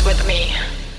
with me.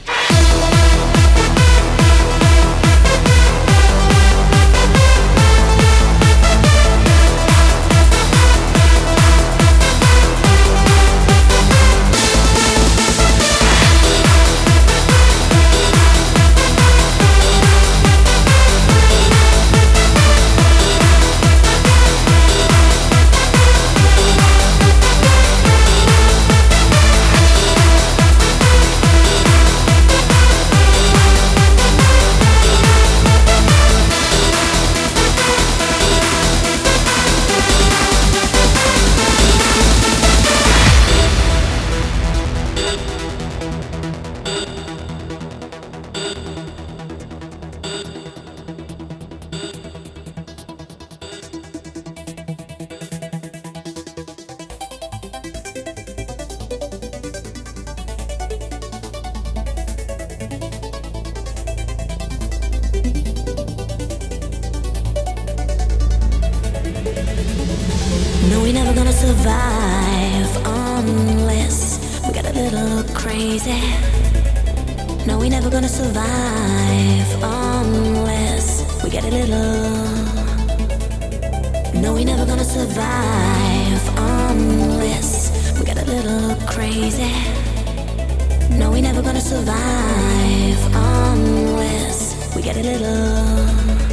No, we're never gonna survive unless we get a little crazy. No, we're never gonna survive unless we get a little. No, we're never gonna survive unless we get a little crazy. No, we're never gonna survive unless we get a little.